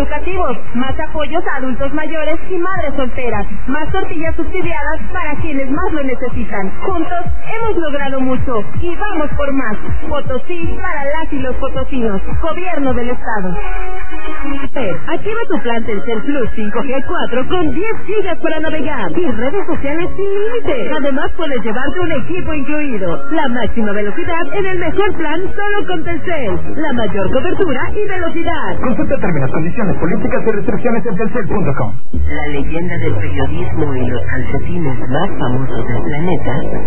educativos, más apoyos a adultos mayores y madres solteras, más tortillas subsidiadas para quienes más lo necesitan. Juntos hemos logrado mucho y vamos por más. Potosí para las y los potosinos. Gobierno del Estado. Activa tu plan Telcel Plus 5G 4 con 10 gigas para navegar y redes sociales sin límite. Además puedes llevarte un equipo incluido. La máxima velocidad en el mejor plan solo con Telcel. La mayor cobertura y velocidad. Consulta términos, condiciones, políticas y restricciones en telcel.com. La leyenda del periodismo y los calcetines más famosos del planeta